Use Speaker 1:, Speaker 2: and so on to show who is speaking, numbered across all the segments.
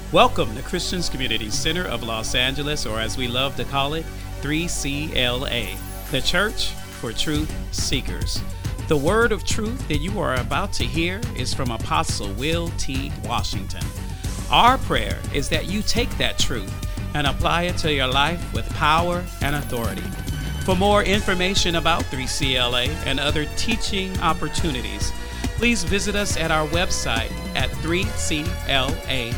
Speaker 1: Welcome to Christians Community Center of Los Angeles, or as we love to call it, 3CLA, the Church for Truth Seekers. The word of truth that you are about to hear is from Apostle Will T. Washington. Our prayer is that you take that truth and apply it to your life with power and authority. For more information about 3CLA and other teaching opportunities, please visit us at our website at 3cla.org.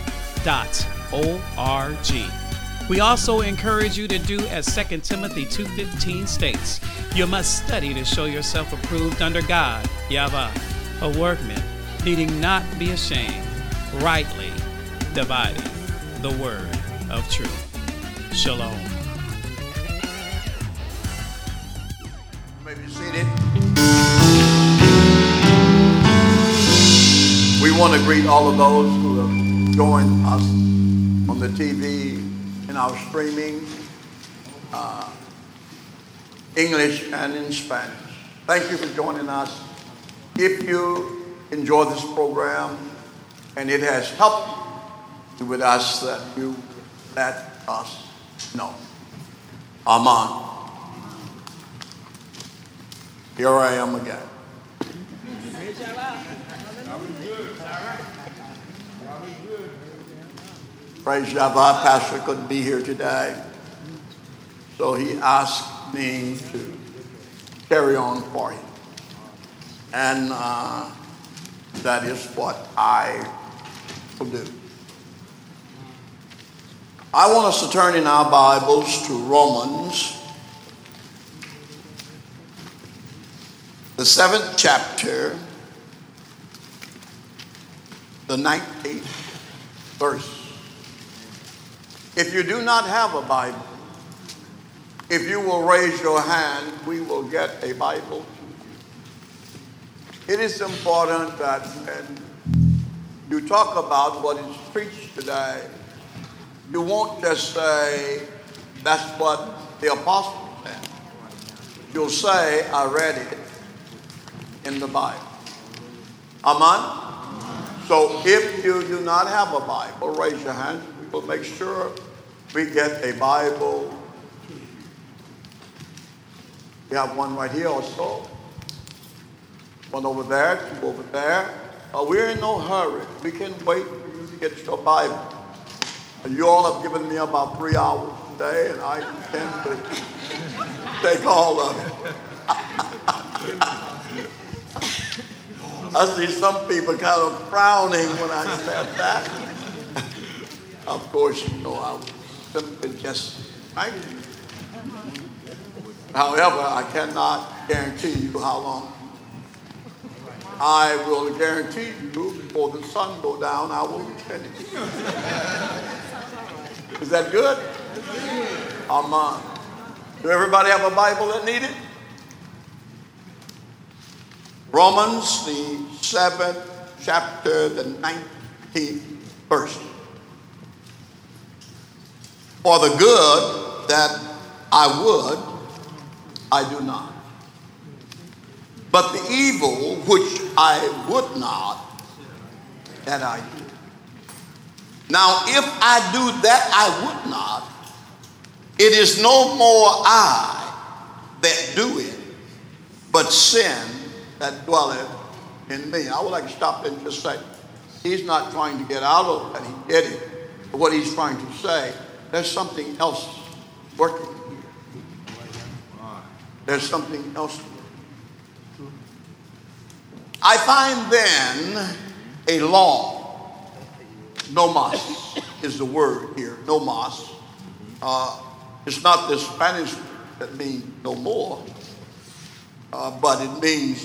Speaker 1: We also encourage you to do as 2 Timothy 2:15 states, you must study to show yourself approved under God, Yahweh, a workman, needing not be ashamed, rightly dividing the word of truth. Shalom.
Speaker 2: You may be seated. We want to greet all of those who have joined us on the TV in our streaming, English and in Spanish. Thank you for joining us. If you enjoy this program and it has helped you with us, that you let us know. Amen. Here I am again. Praise Yahweh. Pastor couldn't be here today, so he asked me to carry on for him. And that is what I will do. I want us to turn in our Bibles to Romans, the 7th chapter, the 19th verse. If you do not have a Bible, if you will raise your hand, we will get a Bible to you. It is important that when you talk about what is preached today, you won't just say, that's what the apostle said. You'll say, I read it in the Bible. Amen? So if you do not have a Bible, raise your hand. We will make sure we get a Bible. We have one right here also. One over there, two over there. We're in no hurry. We can wait for you to get your Bible. You all have given me about 3 hours today, and I intend to take all of it. I see some people kind of frowning when I said that. Of course, you know, I was simply just thanking you. However, I cannot guarantee you how long. I will guarantee you before the sun go down, I will be finished. Is that good? Amen. Do everybody have a Bible that need it? Romans, the 7th chapter, the 19th verse. For the good that I would, I do not. But the evil which I would not, that I do. Now, if I do that I would not, it is no more I that do it, but sin that dwelleth in me. I would like to stop and just say, he's not trying to get out of that. He did it. But what he's trying to say, there's something else working here. There's something else working. I find then a law. Nomos is the word here. Nomos. It's not the Spanish that means no more, but it means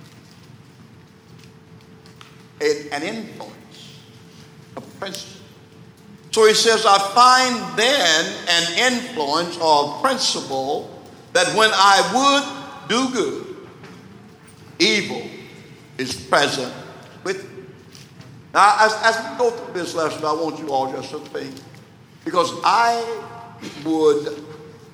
Speaker 2: an influence, a principle. So he says, I find then an influence or principle that when I would do good, evil is present with me. Now, as we go through this lesson, I want you all just to think, because I would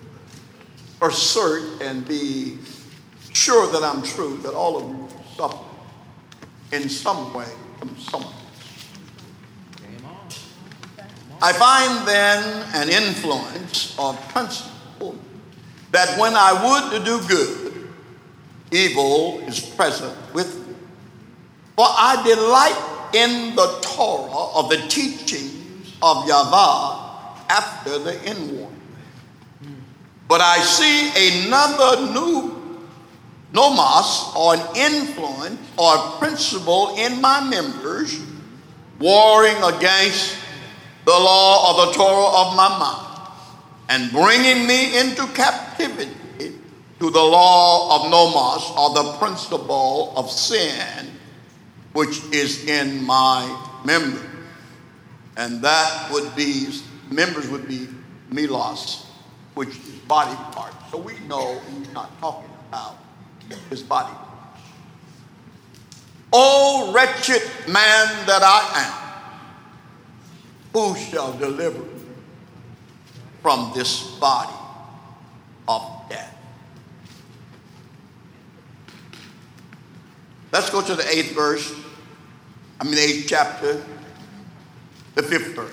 Speaker 2: assert and be sure that I'm true, that all of you suffer in some way from something. I find then an influence or principle that when I would to do good, evil is present with me. For I delight in the Torah of the teachings of Yahweh after the inward. But I see another new nomos, or an influence or principle in my members, warring against the law of the Torah of my mind, and bringing me into captivity to the law of nomos, or the principle of sin, which is in my members. And that would be, members would be milos, which is body parts. So we know he's not talking about his body parts. O wretched man that I am, who shall deliver me from this body of death? Let's go to the 8th chapter, the 5th verse.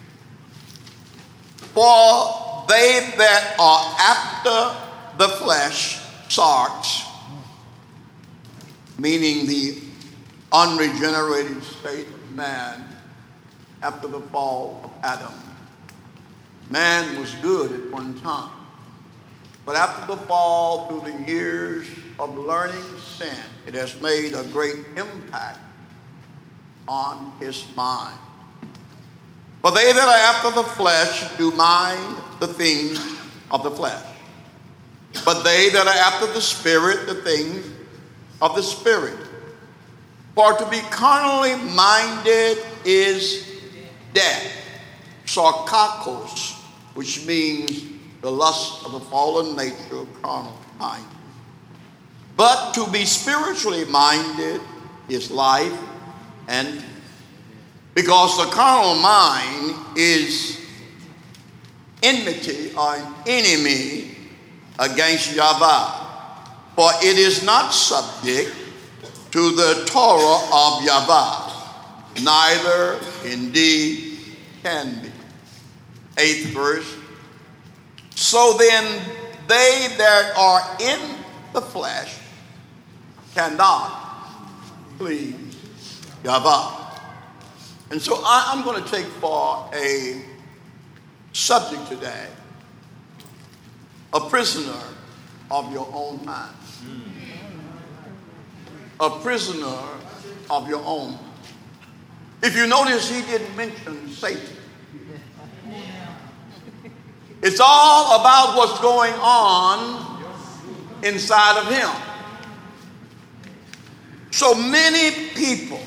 Speaker 2: For they that are after the flesh, sarx, meaning the unregenerated state of man after the fall of Adam. Man was good at one time, but after the fall, through the years of learning sin, it has made a great impact on his mind. For they that are after the flesh do mind the things of the flesh, but they that are after the Spirit, the things of the Spirit. For to be carnally minded is death, sarkakos, which means the lust of the fallen nature of carnal mind. But to be spiritually minded is life and peace. Because the carnal mind is enmity or an enemy against Yahweh. For it is not subject to the Torah of Yahweh, neither indeed can be. 8th verse. So then they that are in the flesh cannot please Yahweh. And so I'm going to take for a subject today, a prisoner of your own mind. A prisoner of your own. If you notice, he didn't mention Satan. It's all about what's going on inside of him. So many people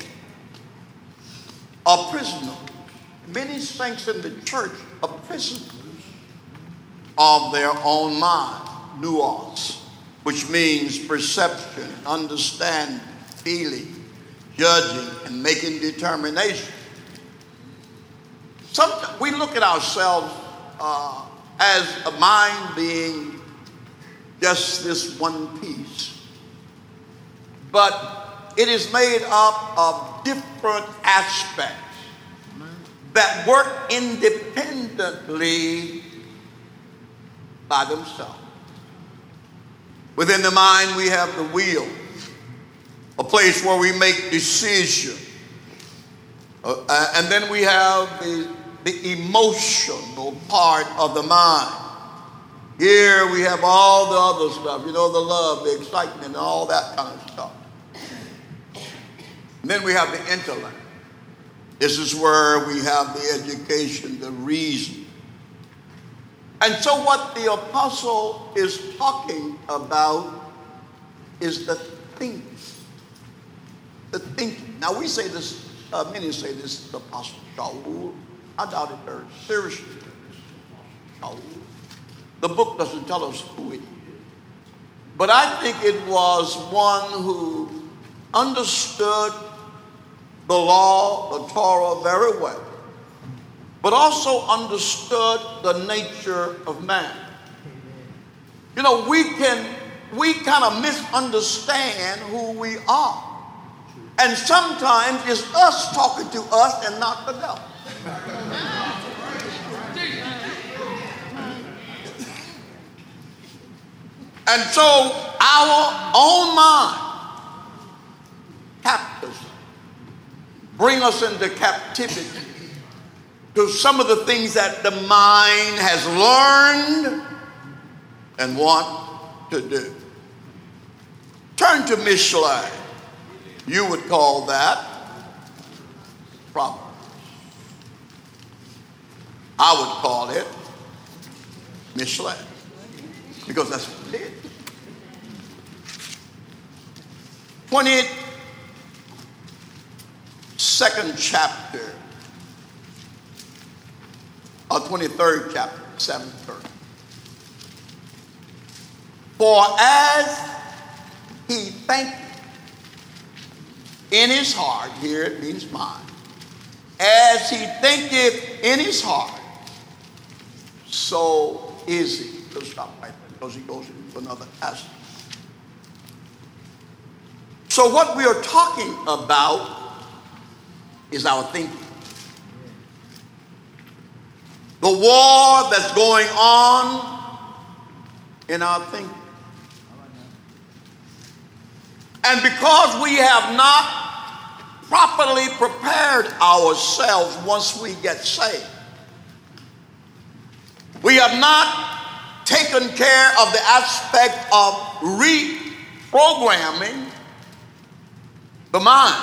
Speaker 2: are prisoners. Many saints in the church are prisoners of their own mind, nous, which means perception, understanding, feeling, judging, and making determination. Sometimes we look at ourselves as a mind being just this one piece. But it is made up of different aspects that work independently by themselves. Within the mind, we have the will, a place where we make decisions. And then we have the emotional part of the mind. Here we have all the other stuff, the love, the excitement, and all that kind of stuff. And then we have the intellect. This is where we have the education, the reason. And so what the apostle is talking about is the thinking. The thinking. Now we say this, many say this is the apostle Shaul. I doubt it very seriously. Shaul. The book doesn't tell us who it is. But I think it was one who understood the law, the Torah very well, but also understood the nature of man. We kind of misunderstand who we are. And sometimes it's us talking to us and not the devil. And so our own mind captures, bring us into captivity to some of the things that the mind has learned and want to do. Turn to Mishlei. You would call that Proverbs. I would call it Mishlei, because that's what it is. 22nd chapter, or 23rd chapter, 7th verse. For as he thinketh in his heart, here it means mind, as he thinketh in his heart, so is he. He'll stop right there because he goes into another aspect. So what we are talking about is our thinking. The war that's going on in our thinking. And because we have not properly prepared ourselves once we get saved, we have not taken care of the aspect of reprogramming the mind.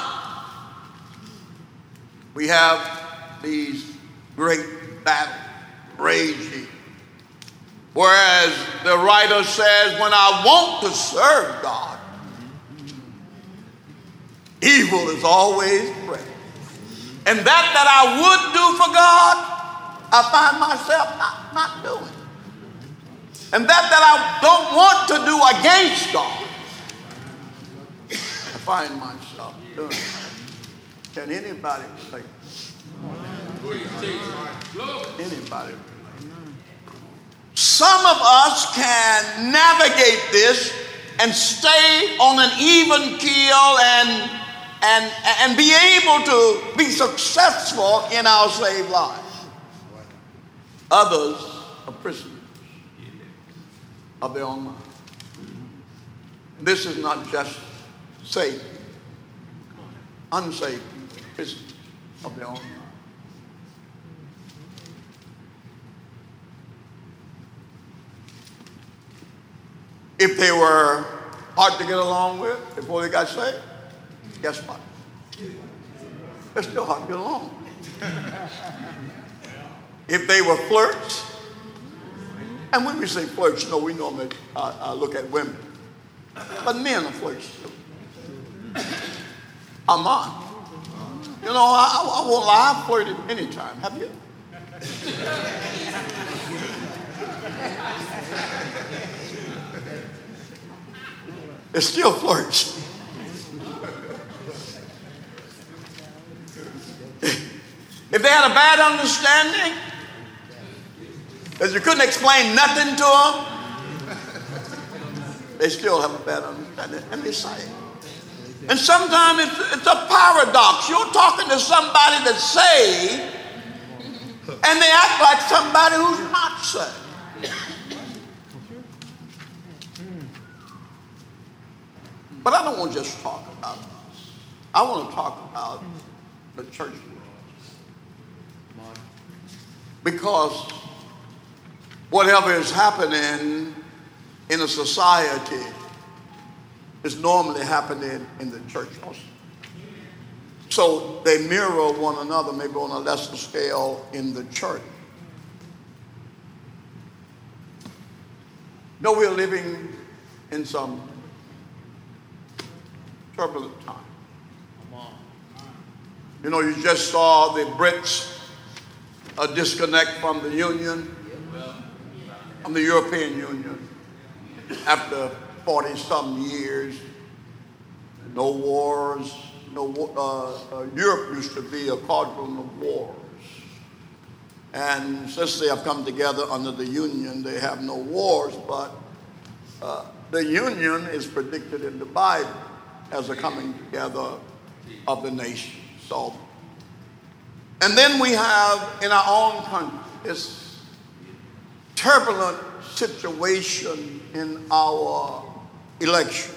Speaker 2: We have these great battles raging. Whereas the writer says, when I want to serve God, evil is always present. And that I would do for God, I find myself not doing. And that I don't want to do against God, I find myself doing. Can anybody say? Anybody? Some of us can navigate this and stay on an even keel and be able to be successful in our saved lives. Others are prisoners of their own mind. This is not just saved, unsaved people, prisoners of their own mind. If they were hard to get along with before they got saved, guess what? They're still hard to get along with. If they were flirts, and when we say flirts, you know, we normally look at women, but men are flirts too. I'm on. You know, I won't lie, I've flirted many times. Have you? It's still flirts. If they had a bad understanding, because you couldn't explain nothing to them, they still have a bad understanding, and they say it. And sometimes it's a paradox. You're talking to somebody that's saved, and they act like somebody who's not saved. But I don't want to just talk about us. I want to talk about the church world. Because whatever is happening in a society is normally happening in the church also. So they mirror one another, maybe on a lesser scale in the church. No, we're living in some turbulent time. You know, you just saw the Brits disconnect from the Union, from the European Union, after 40-some years. No wars. Europe used to be a cauldron of wars. And since they have come together under the Union, they have no wars, but the Union is predicted in the Bible as a coming together of the nation. So, and then we have in our own country this turbulent situation in our election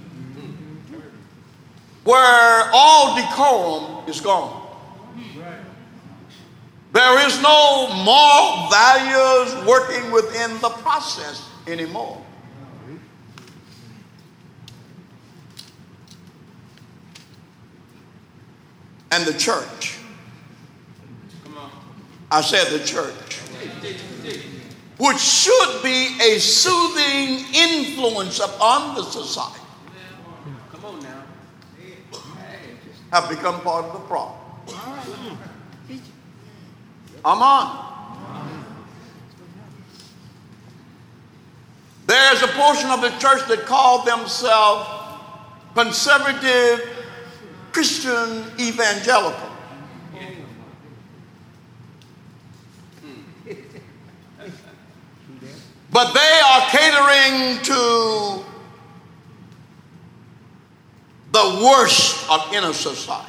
Speaker 2: where all decorum is gone. There is no moral values working within the process anymore. And the church, I said the church, which should be a soothing influence upon the society, have become part of the problem. I'm on. There's a portion of the church that call themselves conservative Christian evangelical. But they are catering to the worst of inner society.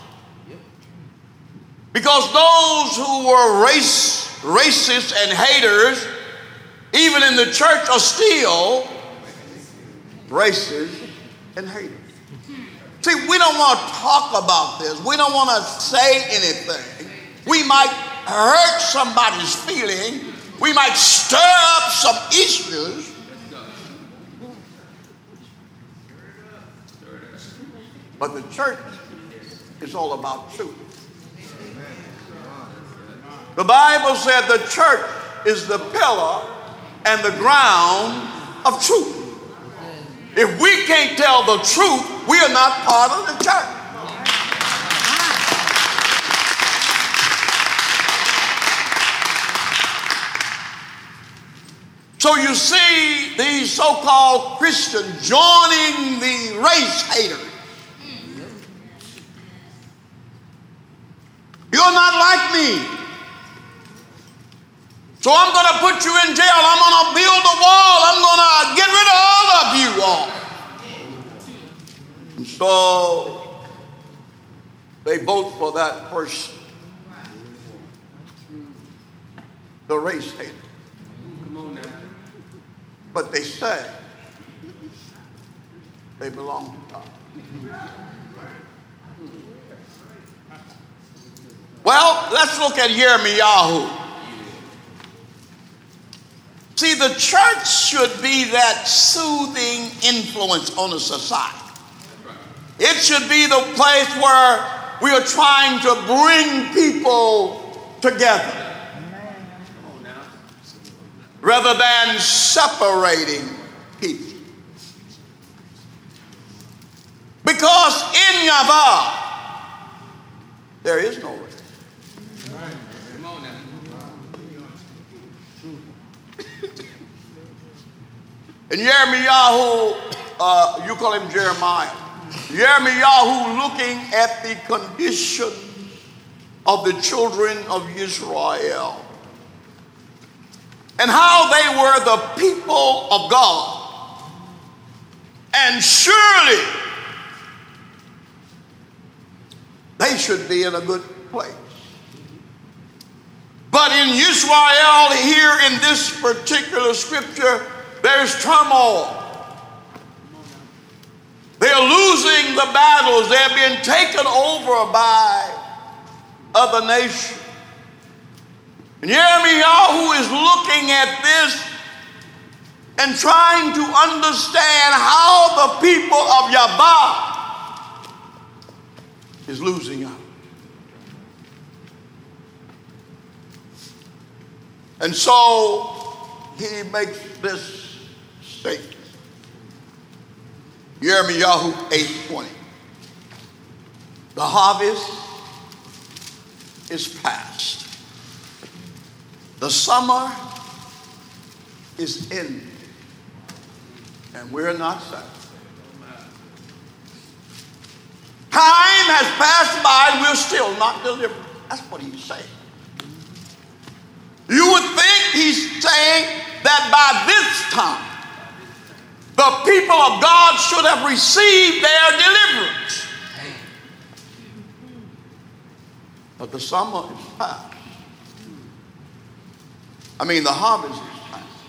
Speaker 2: Because those who were racist and haters, even in the church, are still racist and haters. See, we don't want to talk about this. We don't want to say anything. We might hurt somebody's feeling. We might stir up some issues. But the church is all about truth. The Bible said the church is the pillar and the ground of truth. If we can't tell the truth, we are not part of the church. So you see these so-called Christians joining the race haters. You're not like me. So I'm going to put you in jail. I'm going to build a wall. I'm going to get rid of all of you all. And so they vote for that person, the race hater. But they say they belong to God. Well, let's look at Yirmiyahu. See, the church should be that soothing influence on the society. It should be the place where we are trying to bring people together rather than separating people. Because in Yahweh, there is no race. And Yirmiyahu, you call him Jeremiah. Yirmiyahu looking at the condition of the children of Israel and how they were the people of God. And surely they should be in a good place. But in Israel, here in this particular scripture, there's turmoil. They're losing the battles. They're being taken over by other nations. And Yirmiyahu is looking at this and trying to understand how the people of Yahweh is losing out. And so he makes this statement. Yirmiyahu 8:20. The harvest is past. The summer is ending. And we're not satisfied. Time has passed by and we're still not delivered. That's what he's saying. You would think he's saying that by this time, the people of God should have received their deliverance. But the summer is past. The harvest is past.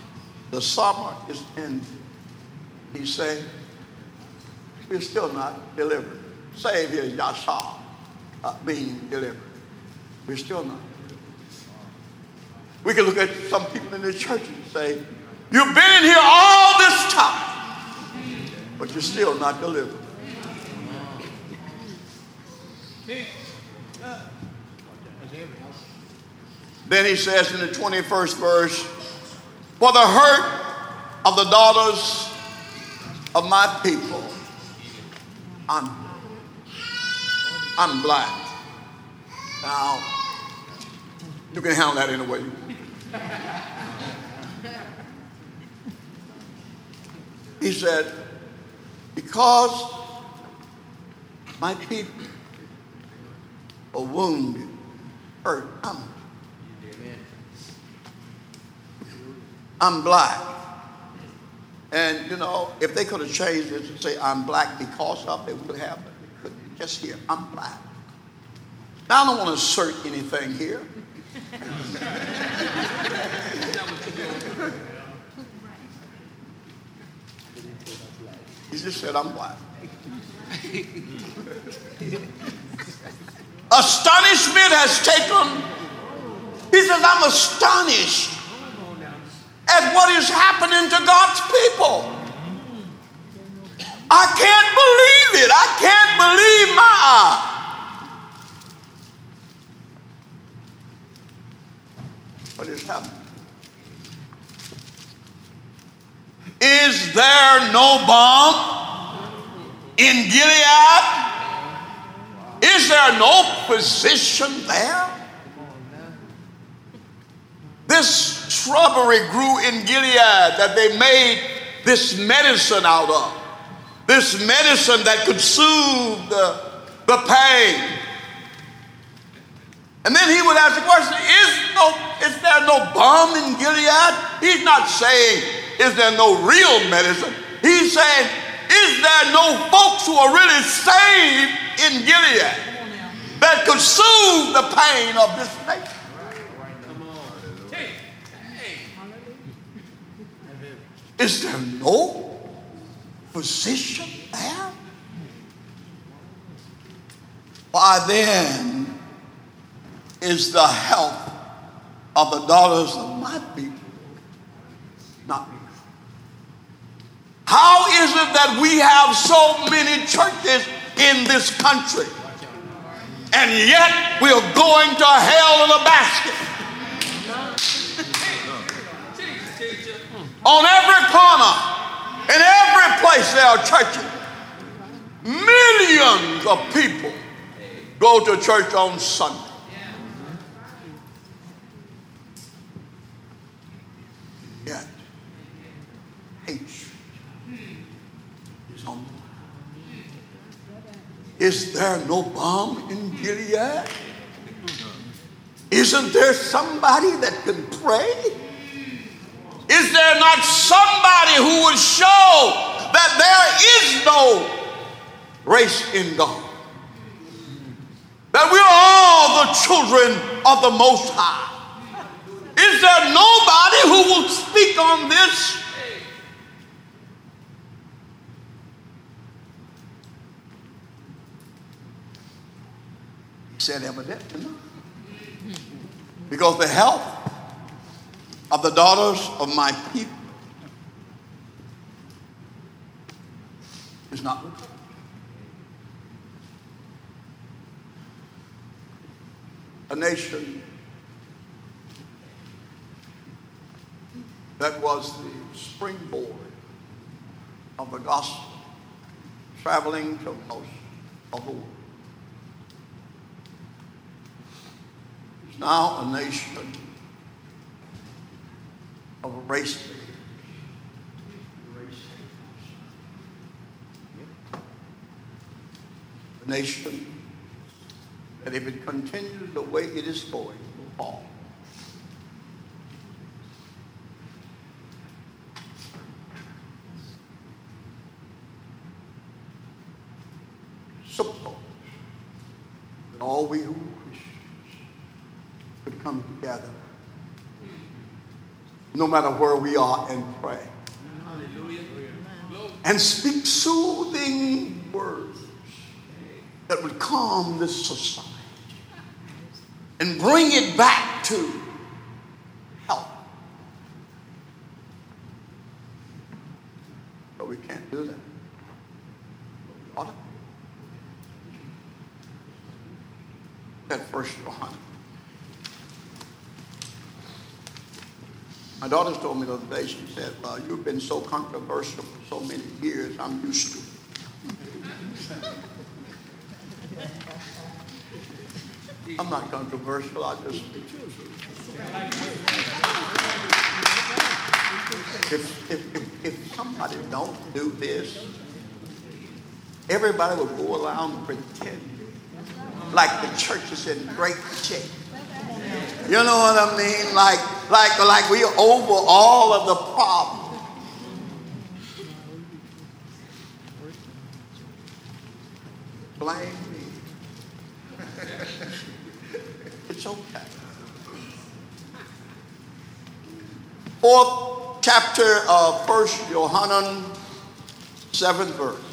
Speaker 2: The summer is ending. He said, we're still not delivered. Save here, Yasha, being delivered. We're still not. We can look at some people in the church and say, you've been in here all this time, but you're still not delivered. Then he says in the 21st verse, for the hurt of the daughters of my people, I'm black. Now, you can handle that in a way. He said, because my people are wounded, hurt, I'm black. And, you know, if they could have changed it to say I'm black because of, they would have, but they couldn't. Just here, I'm black. Now, I don't want to assert anything here. He just said, I'm black. Astonishment has taken. He says, I'm astonished at what is happening to God's people. I can't believe it. I can't believe my eyes. What is happening? Is there no balm in Gilead? Is there no physician there? This shrubbery grew in Gilead that they made this medicine out of. This medicine that could soothe the pain. And then he would ask the question, is there no balm in Gilead? He's not saying, is there no real medicine? He's saying, is there no folks who are really saved in Gilead that could soothe the pain of this nation? Is there no physician there? Why then is the health of the daughters of my people not good? How is it that we have so many churches in this country and yet we're going to hell in a basket? On every corner, in every place there are churches. Millions of people go to church on Sunday. Yet, hatred is on the line. Is there no balm in Gilead? Isn't there somebody that can pray? Is there not somebody who would show that there is no race in God? That we're all the children of the Most High? Is there nobody who will speak on this? He said evidently not. Because the health of the daughters of my people is not recovered. A nation that was the springboard of the gospel traveling to most of the world is now a nation of race. A nation that if it continues the way it is going, will fall. Suppose that all we who are Christians could come together no matter where we are, and pray. And speak soothing words that would calm this society and bring it back to health. But we can't do that. Ought to. That first John. My daughter told me the other day, she said, well, you've been so controversial for so many years, I'm used to it. I'm not controversial, I just speak the truth. If somebody don't do this, everybody will go around pretending like the church is in great shape. You know what I mean? Like we are over all of the problems. Blame me. It's okay. 4th chapter of 1 John, 7th verse.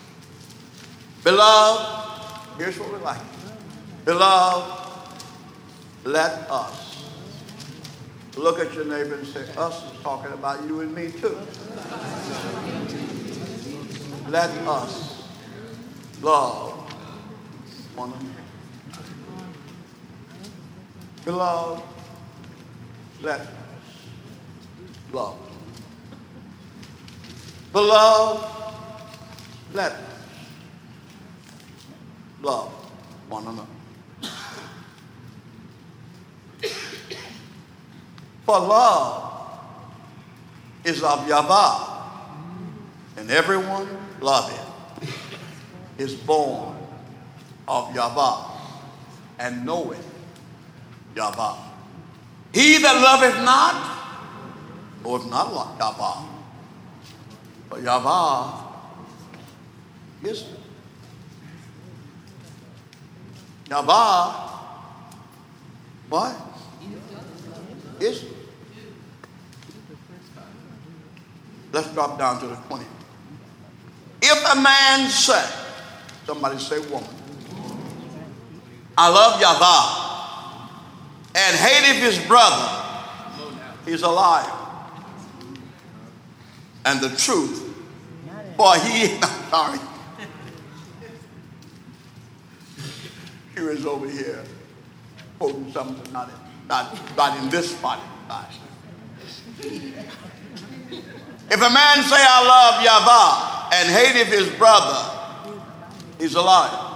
Speaker 2: Beloved, here's what we like. Beloved, let us. Look at your neighbor and say, us is talking about you and me too. Let us love one another. Beloved, let us love. Beloved, let us love one another. For love is of Yahweh, and everyone loveth is born of Yahweh and knoweth Yahweh. He that loveth not knoweth not Yahweh, but Yahweh is Yahweh. What? Is it? Let's drop down to the 20th. If a man say, somebody say woman, I love Yahweh and hateth his brother, he's a liar. And the truth, for he, sorry, here is over here quoting something not in this spot. If a man say, I love Yahweh and hateth his brother, he's a liar.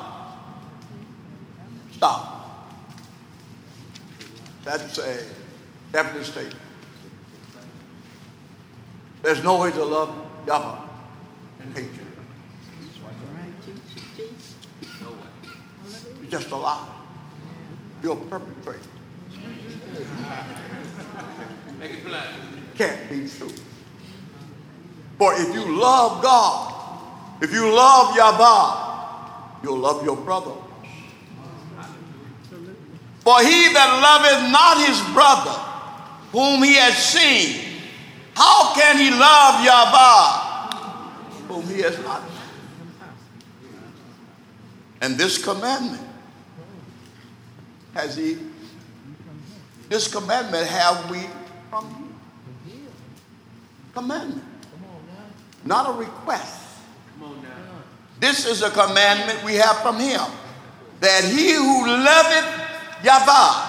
Speaker 2: Stop. That's a definite statement. There's no way to love Yahweh and hate you. You're just a lie. You're a perpetrator. Make it plain. Can't be true. For if you love God, if you love Yahweh, you'll love your brother. For he that loveth not his brother, whom he has seen, how can he love Yahweh, whom he has not seen? And this commandment this commandment have we from you. Commandment. Not a request. This is a commandment we have from him, that he who loveth Yahweh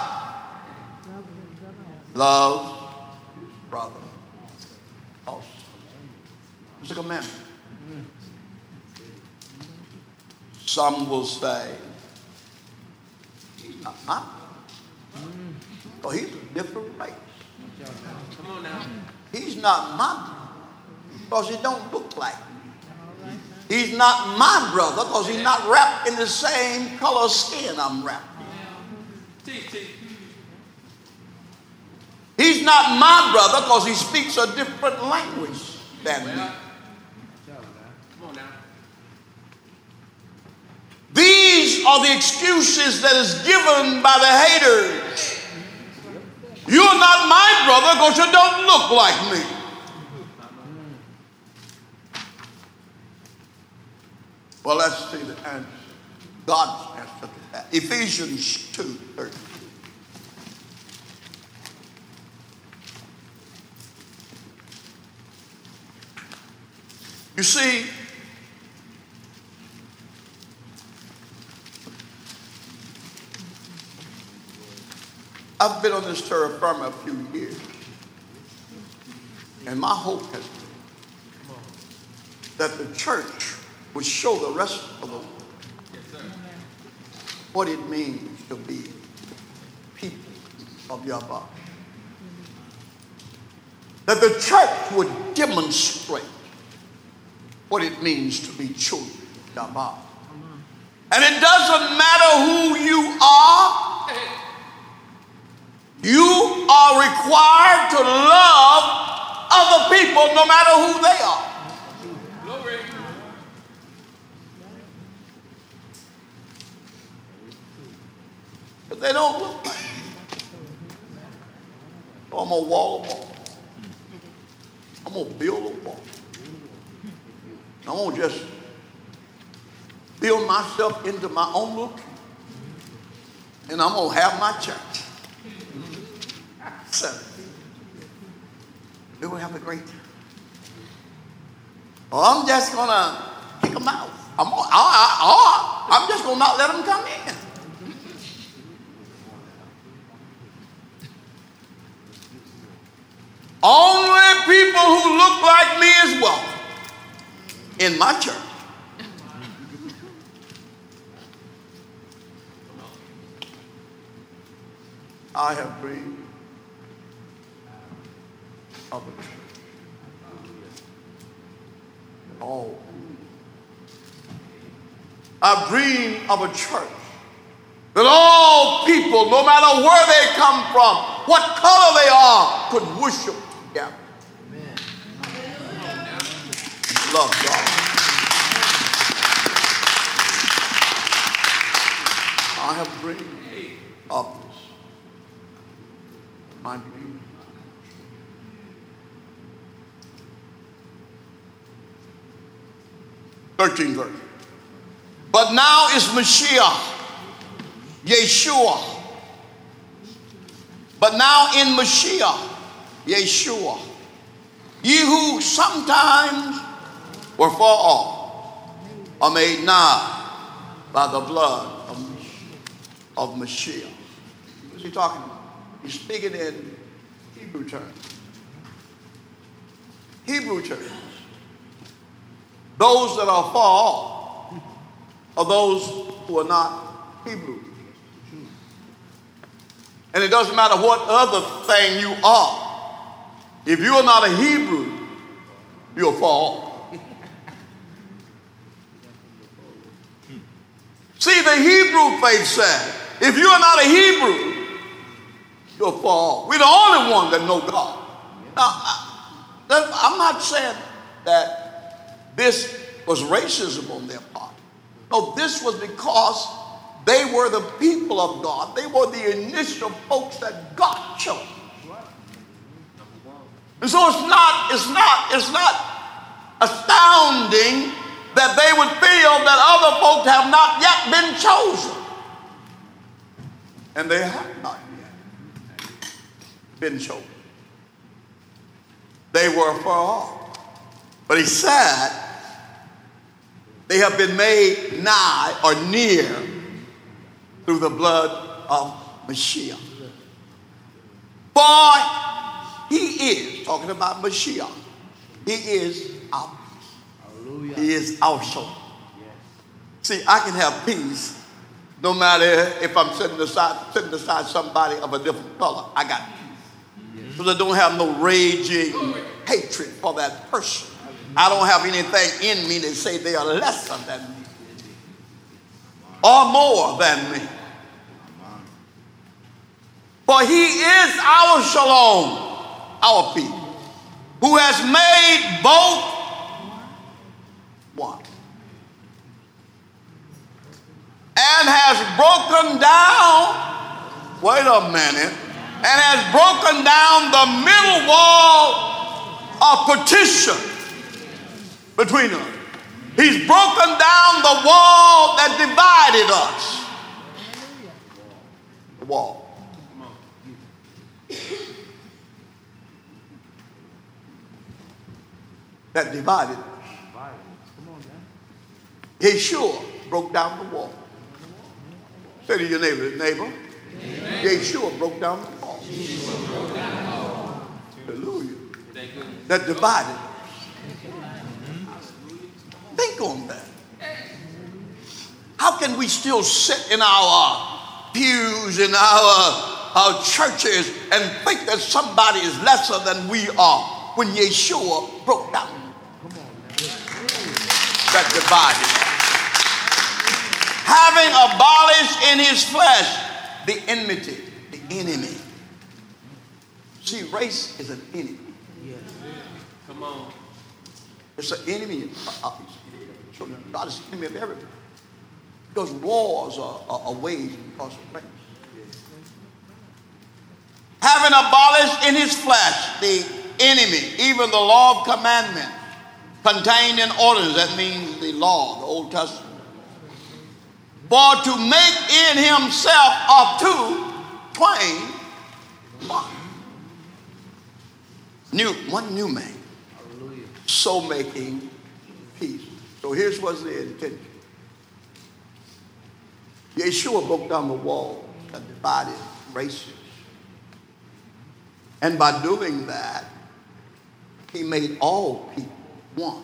Speaker 2: loves his brother also. It's a commandment. Some will say, he's not mine. Oh, he's a different race. Come on now. He's not mine because he don't look like me. He's not my brother because he's not wrapped in the same color skin I'm wrapped in. He's not my brother because he speaks a different language than me. These are the excuses that is given by the haters. You're not my brother because you don't look like me. Well, let's see the answer. God's answer to that. Ephesians 2:13. You see, I've been on this terra firma a few years, and my hope has been that the church would show the rest of the world what it means to be people of Yahweh. That the church would demonstrate what it means to be children of Yahweh. And it doesn't matter who you are. You are required to love other people no matter who they are. Glory. But they don't look like me. So I'm going to wall a wall. I'm going to build a wall. I'm going to just build myself into my own little kingdom. And I'm going to have my church. So, we will have a great time. Or I'm just going to kick them out. I'm just going to not let them come in. Only people who look like me is welcome in my church. I have dreamed of a church. Oh. I dream of a church that all people, no matter where they come from, what color they are, could worship together. Amen. Love God. I have dreamed of this. My dream. 13th verse. But now is Mashiach, Yeshua. But now in Mashiach, Yeshua, ye who sometimes were far off are made nigh by the blood of Mashiach. What's he talking about? He's speaking in Hebrew terms. Hebrew terms. Those that are far off are those who are not Hebrew. And it doesn't matter what other thing you are. If you are not a Hebrew, you're far off. See, the Hebrew faith said, if you are not a Hebrew, you're far off. We're the only one that know God. Now, I'm not saying that this was racism on their part. No, this was because they were the people of God. They were the initial folks that God chose. And so it's not astounding that they would feel that other folks have not yet been chosen. And they have not yet been chosen. They were far off. But he said, they have been made nigh or near through the blood of Mashiach. For he is, talking about Mashiach, he is our peace. He is our soul. See, I can have peace no matter if I'm sitting aside somebody of a different color. I got peace. So I don't have no raging hatred for that person. I don't have anything in me that say they are lesser than me or more than me. For he is our shalom, our peace, who has made both one and has broken down, wait a minute, and has broken down the middle wall of partition between us. He's broken down the wall that divided us. The wall. That divided us. Yeshua broke down the wall. Say to your neighbor, Yeshua broke down the wall. Hallelujah. That divided us. Think on that. How can we still sit in our pews, in our churches, and think that somebody is lesser than we are when Yeshua broke down that divided us? Having abolished in his flesh the enmity, the enemy. See, race is an enemy. Come on. It's an enemy. God is the enemy of everybody. Because wars are waged because of race. Having abolished in his flesh the enemy, even the law of commandment contained in ordinance, that means the law, the Old Testament. For to make in himself of two twain one new man, so making peace. So here's what's the intention. Yeshua broke down the wall that divided races. And by doing that, he made all people one.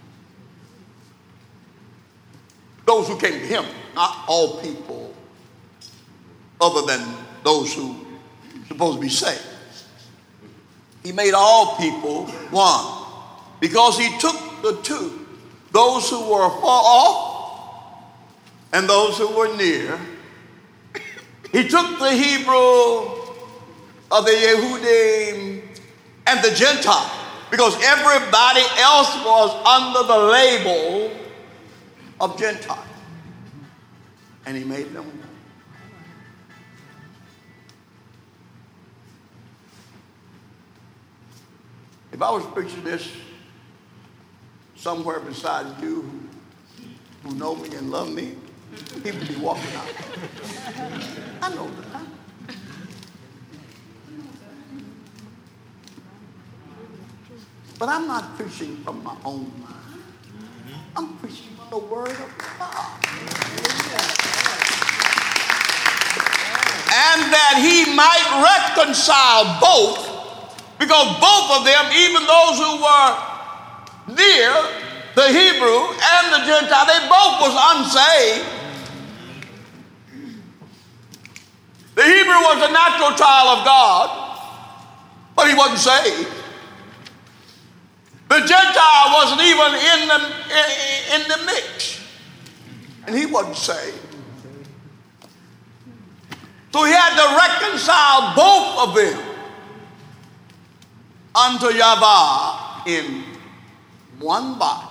Speaker 2: Those who came to him, not all people other than those who are supposed to be saved. He made all people one because he took the two, those who were far off and those who were near. He took the Hebrew of the Yehudim and the Gentile because everybody else was under the label of Gentile. And he made them one. If I was preaching this somewhere beside you who know me and love me, he would be walking out. I know that. But I'm not preaching from my own mind. I'm preaching from the word of God. And that he might reconcile both, because both of them, even those who were near, the Hebrew and the Gentile, they both was unsaved. The Hebrew was a natural child of God, but he wasn't saved. The Gentile wasn't even in the mix, and he wasn't saved. So he had to reconcile both of them unto Yahweh in one body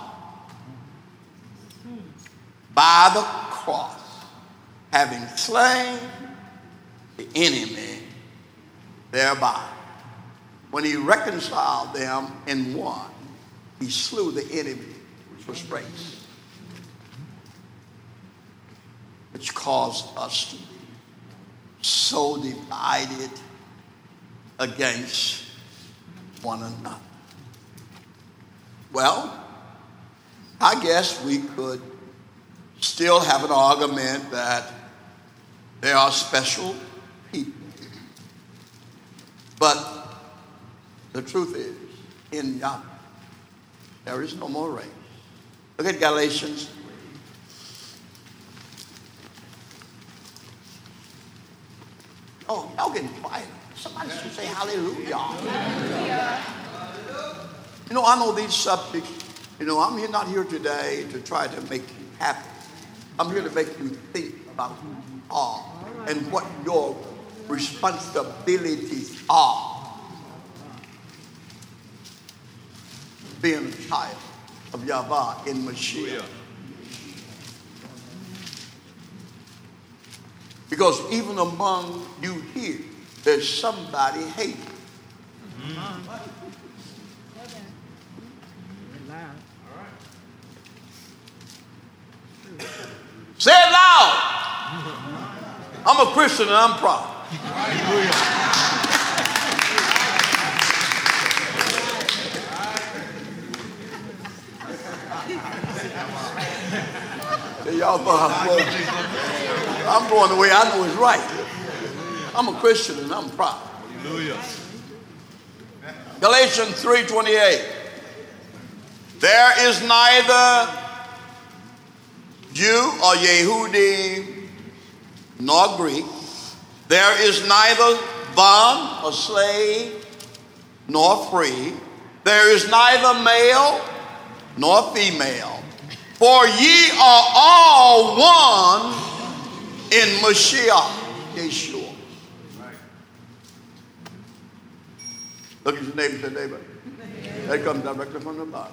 Speaker 2: by the cross, having slain the enemy thereby. When he reconciled them in one, he slew the enemy, which was race, which caused us to be so divided against one another. Well, I guess we could still have an argument that there are special people. But the truth is, in Yahweh, there is no more race. Look at Galatians. Oh, y'all getting quiet. Somebody should say hallelujah. Hallelujah. You know, I know these subjects. You know, I'm not here today to try to make you happy. I'm here to make you think about who you are and what your responsibilities are. Being a child of Yahweh in Mashiach. Because even among you here, that somebody hates. Say it loud. I'm a Christian and I'm proud. Y'all thought I'm going the way I know is right. I'm a Christian and I'm proud. Hallelujah. Galatians 3:28. There is neither Jew or Yehudi nor Greek. There is neither bond or slave nor free. There is neither male nor female. For ye are all one in Mashiach, Yeshua. Look at your neighbor and say, neighbor. That comes directly from the Bible.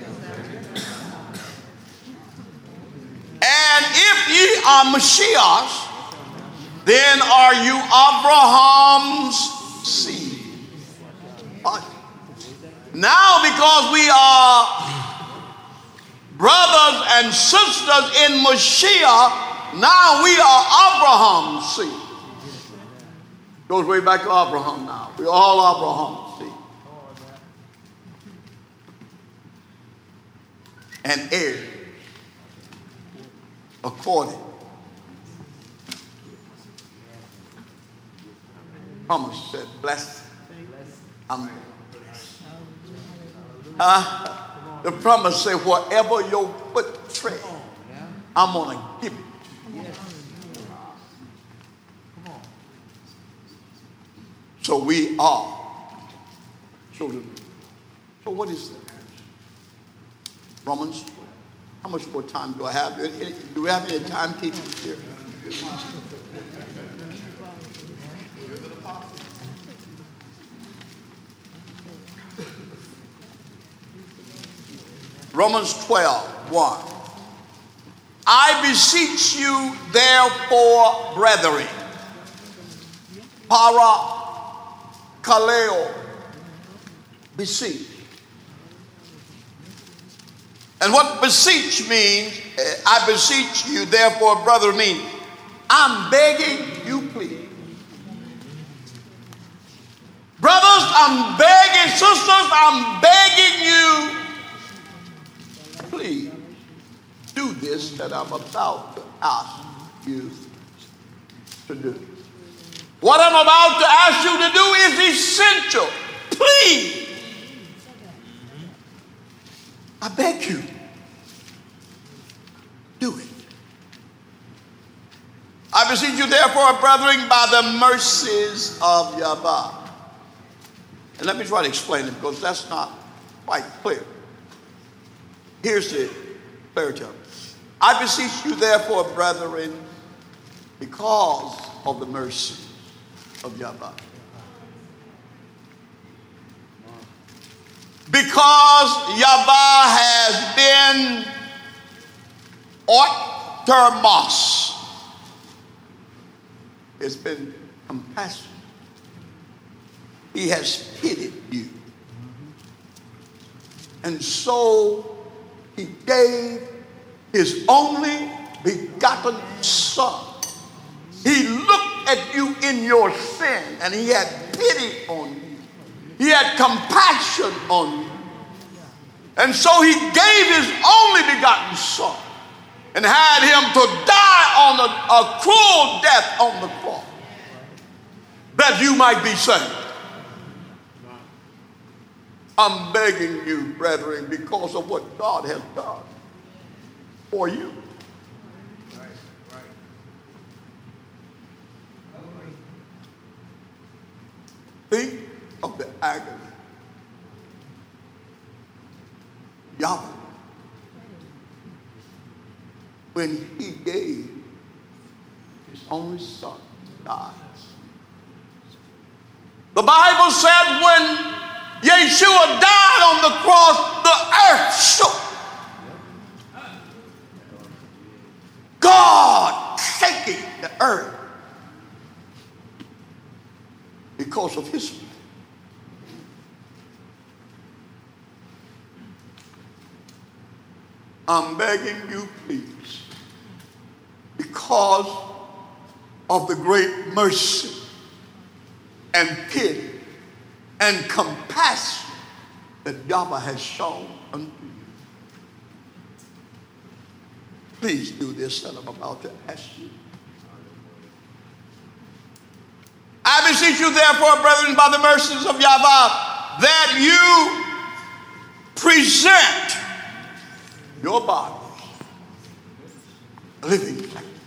Speaker 2: And if ye are Mashiach, then are you Abraham's seed. Now because we are brothers and sisters in Mashiach, now we are Abraham's seed. Goes way back to Abraham now. We're all Abraham's seed. And heirs according. Promise said, blessed. I'm blessed. The promise said, whatever your foot tread, I'm going to give it. So we are children. So what is that? Romans. How much more time do I have? Do we have any time teachers here? Romans 12:1. I beseech you, therefore, brethren, para kaleo, beseech. And what beseech means, I beseech you, therefore, brother, means I'm begging you, please. Brothers, I'm begging, sisters, I'm begging you, please do this that I'm about to ask you to do. What I'm about to ask you to do is essential. Please. I beg you. Do it. I beseech you, therefore, brethren, by the mercies of Yahweh. And let me try to explain it because that's not quite clear. Here's the clarity of it. I beseech you, therefore, brethren, because of the mercy of Yahweh. Because Yahweh has been otermos. It's been compassion. He has pitied you. And so he gave his only begotten son. He looked at you in your sin and he had pity on you. He had compassion on you. And so he gave his only begotten son and had him to die on a cruel death on the cross that you might be saved. I'm begging you, brethren, because of what God has done for you. Think of the agony. Yahweh, when he gave his only son to die. The Bible said when Yeshua died on the cross, the earth shook. God shaking the earth. because of history. I'm begging you, please, because of the great mercy and pity and compassion that Yahweh has shown unto you. Please do this that I'm about to ask you. I beseech you, therefore, brethren, by the mercies of Yahweh, that you present your bodies living,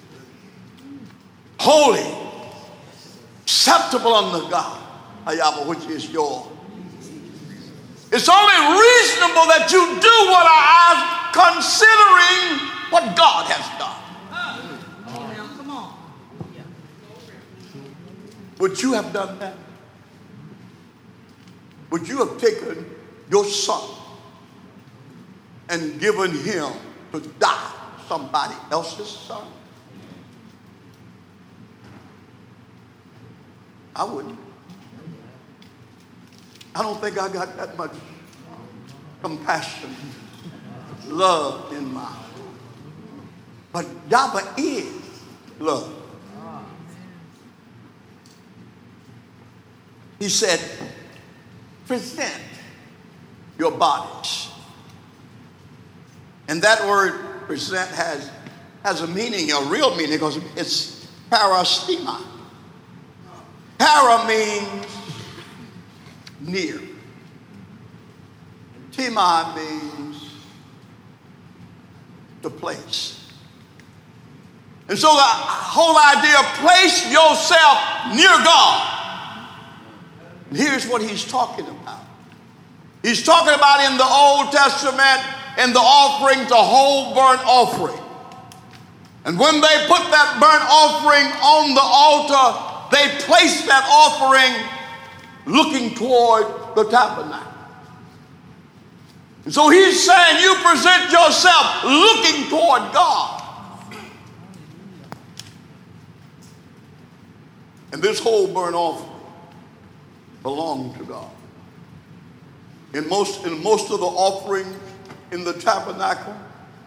Speaker 2: holy, acceptable unto God, Yahweh, which is your. It's only reasonable that you do what I ask, considering what God has done.
Speaker 3: Come on.
Speaker 2: Would you have done that? Would you have taken your son and given him to die somebody else's son? I wouldn't. I don't think I got that much compassion, love in my heart. But Yahweh is love. He said, present your bodies. And that word present has a meaning, a real meaning, because it's parastema. Para means near. Tema means the place. And so the whole idea, place yourself near God. And here's what he's talking about. He's talking about in the Old Testament, in the offerings, the whole burnt offering. And when they put that burnt offering on the altar, they placed that offering looking toward the tabernacle. And so he's saying you present yourself looking toward God. And this whole burnt offering belonged to God. In most of the offerings in the tabernacle,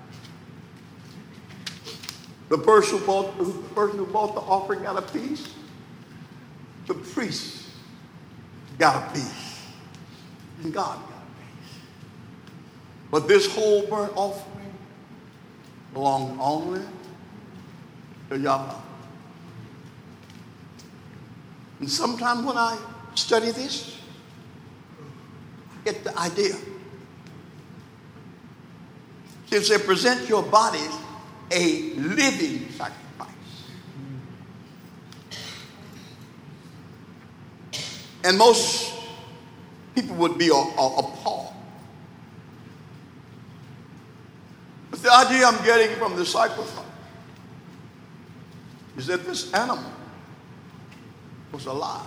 Speaker 2: the person who bought the offering got a piece. The priest got a piece. And God got a piece. But this whole burnt offering belonged only to Yahweh. And sometimes when I study this, I get the idea. Since they present your bodies a living sacrifice. And most people would be appalled. But the idea I'm getting from the sacrifice is that this animal was alive.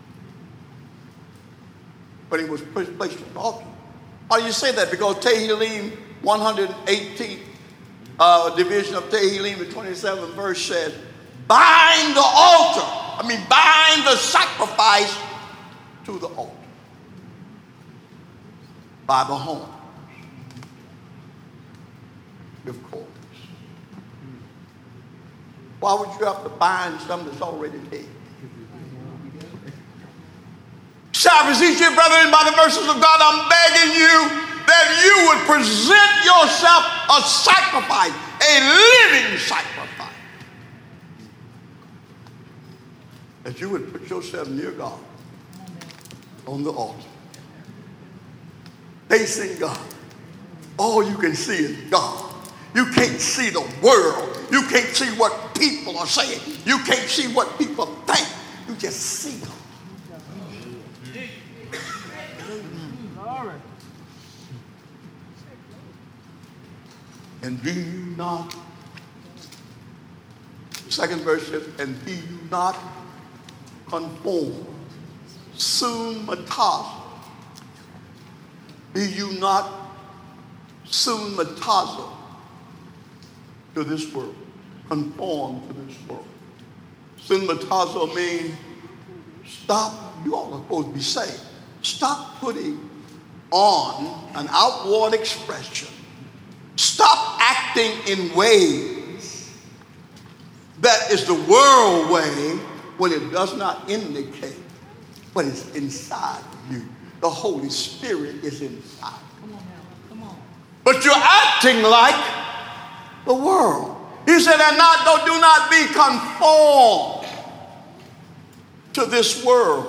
Speaker 2: But he was placed on the altar. Why do you say that? Because Tehillim 118, division of Tehillim, the 27th verse says, bind the sacrifice to the altar by the horns, of course. Why would you have to bind something that's already dead? So I beseech you, brethren, by the mercies of God, I'm begging you that you would present yourself a sacrifice, a living sacrifice. That you would put yourself near God on the altar, facing God. All you can see is God. You can't see the world. You can't see what people are saying. You can't see what people think. You just see God. And be you not, the second verse says, and be you not conformed. Soon matazo. Be you not soon matazo to this world. Conform to this world. Soon matazo means stop You all are supposed to be saved. Stop putting on an outward expression. Stop acting in ways that is the world way when it does not indicate what is inside of you. The Holy Spirit is inside.
Speaker 3: Come on now. Come on.
Speaker 2: But you're acting like the world. He said, and do not be conformed to this world.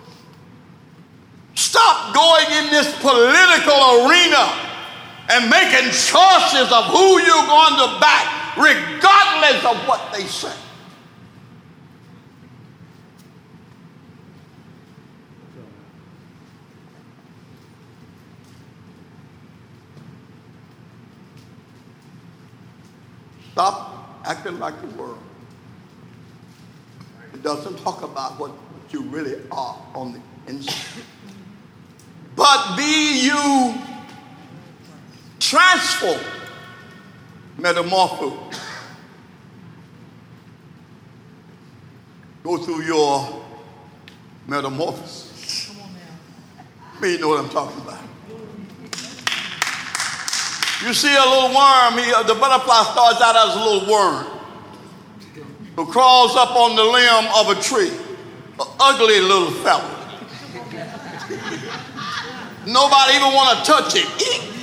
Speaker 2: Stop going in this political arena and making choices of who you're going to back, regardless of what they say. Stop acting like the world. It doesn't talk about what you really are on the inside. But be you transformed, metamorphosed. Go through your metamorphosis.
Speaker 3: Come on now.
Speaker 2: You know what I'm talking about. You see a little worm, the butterfly starts out as a little worm who crawls up on the limb of a tree, an ugly little fella. Nobody even want to touch him.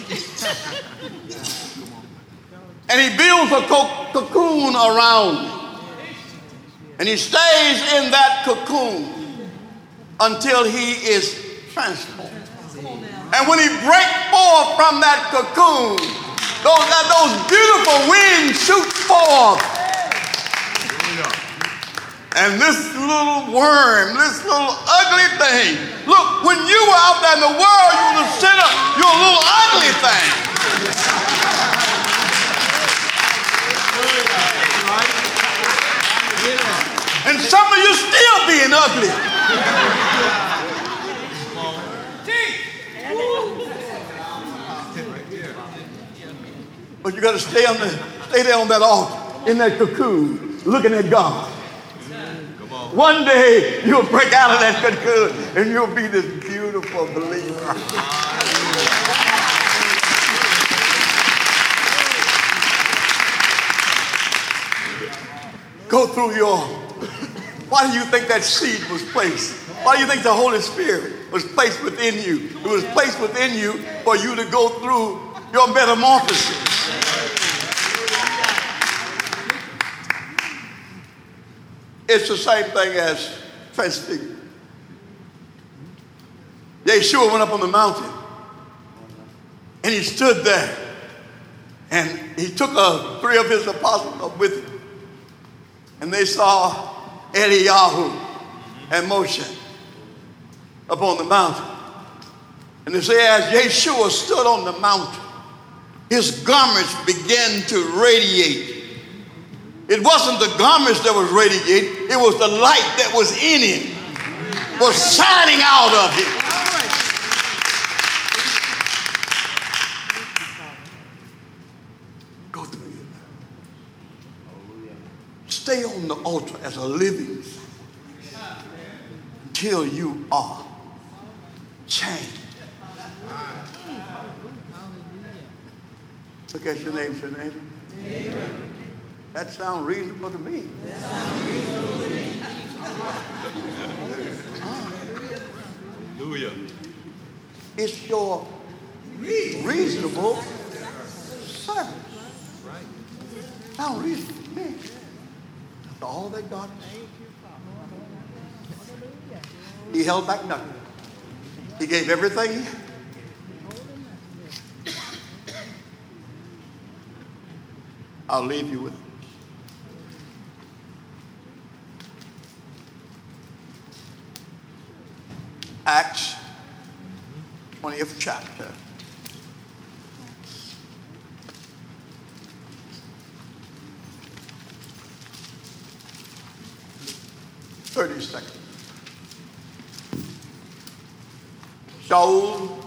Speaker 2: And he builds a cocoon around him. And he stays in that cocoon until he is transformed. And when he breaks forth from that cocoon, those beautiful wings shoot forth. And this little worm, this little ugly thing, look, when you were out there in the world, you were a sinner, you're a little ugly thing. And some of you still being ugly. But you got to stay there on that altar, in that cocoon, looking at God. One day you'll break out of that cocoon and you'll be this beautiful believer. Go through why do you think that seed was placed? Why do you think the Holy Spirit was placed within you? It was placed within you for you to go through your metamorphosis. It's the same thing as transfigured. Yeshua went up on the mountain and he stood there and he took 3 of his apostles up with him. And they saw Eliyahu and Moshe up on the mountain. And they say as Yeshua stood on the mountain, his garments began to radiate. It wasn't the garments that was radiating, it was the light that was in him, was shining out of him. Go through it. Stay on the altar as a living until you are changed. Look at your name, Amen. That sounds reasonable to me. Hallelujah. It's your reasonable service. Sounds reasonable to me. That's all that God is. He held back nothing. He gave everything he had. I'll leave you with it. Acts 20th chapter. (30 seconds). Saul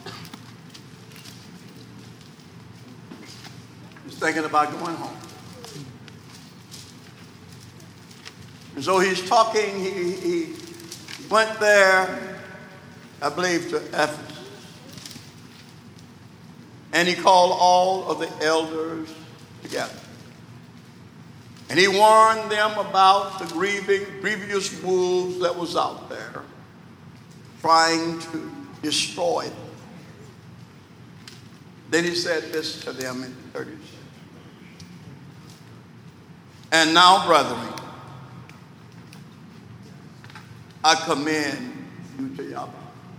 Speaker 2: is thinking about going home. And so he's talking, he went there, I believe, to Ephesus. And he called all of the elders together. And he warned them about the grievous wolves that was out there trying to destroy them. Then he said this to them in 36. And now, brethren, I commend you to Yahweh.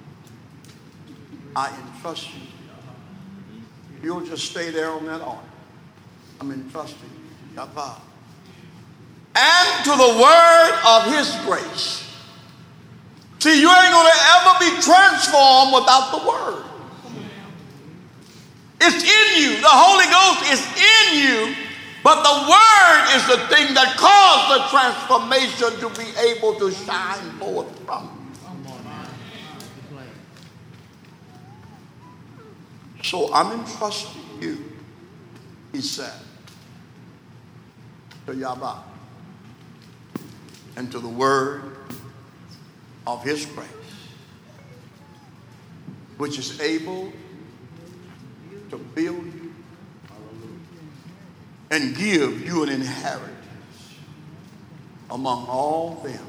Speaker 2: I entrust you. If you'll just stay there on that altar, I'm entrusting you to Yahweh. And to the word of his grace. See, you ain't going to ever be transformed without the word. It's in you. The Holy Ghost is in you, but the word is the thing that caused the transformation to be able to shine forth from you. So I'm entrusting you, he said, to Yahweh and to the word of his grace, which is able to build you and give you an inheritance among all them.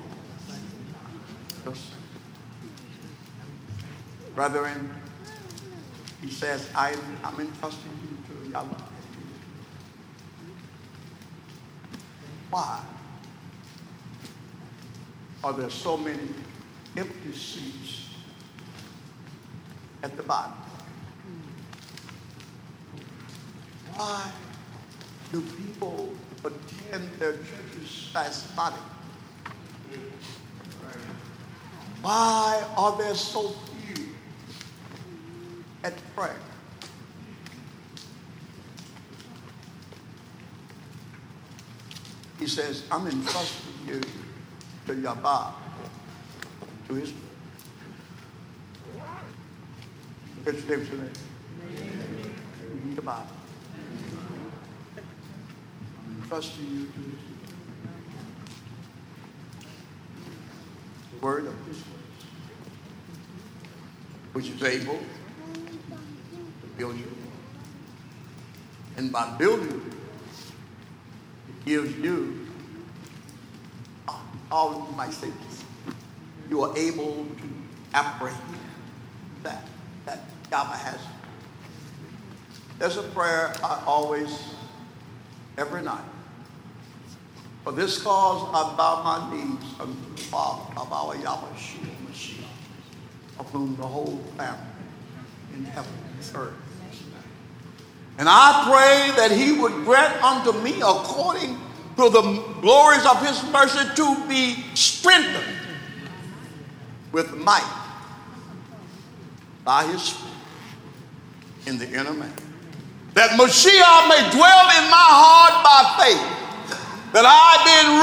Speaker 2: Brethren, he says, I'm entrusting you to Yahweh. Why are there so many empty seats at the bottom? Why do people attend their churches spasmodic? Why are there so few at prayer? He says, I'm entrusting you to Yahweh, to his word. It's name today. Read the Bible. I'm entrusting you to his word. The word of his grace, which is able to build you. And by building you, it gives you, all you might say this, you are able to apprehend that Yahweh has. There's a prayer I always, every night. For this cause I bow my knees unto the Father of our Yahweh Mashiach, of whom the whole family in heaven and earth. And I pray that he would grant unto me, according to the glories of his mercy, to be strengthened with might by his Spirit in the inner man, that Mashiach may dwell in my heart by faith, that I,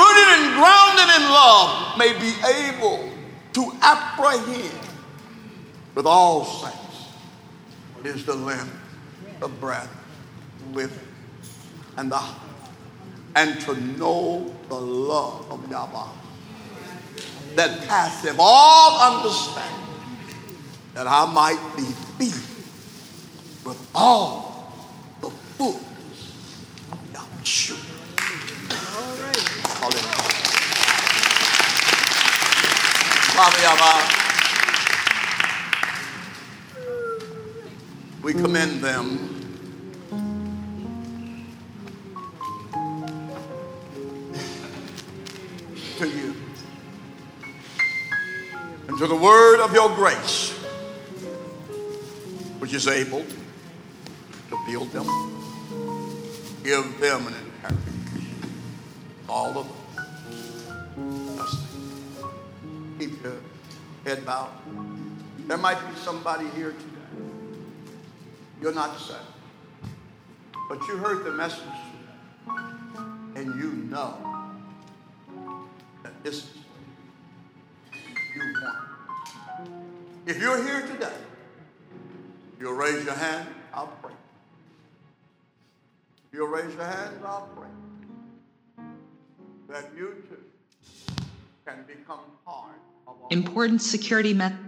Speaker 2: being rooted and grounded in love, may be able to apprehend with all saints what is the length, the breadth, width, and the height, and to know the love of Yahweh that passeth all understanding, that I might be filled with all the fullness of Yahweh. Hallelujah. Father Yahweh, we commend them to you and to the word of your grace, which is able to build them, give them an inheritance. All of them. Just keep your head bowed. There might be somebody here today. You're not saved, but you heard the message today, and you know that this is what you want. If you're here today, you'll raise your hand, I'll pray. You'll raise your hand, I'll pray. That you too can become part
Speaker 4: Important security methods.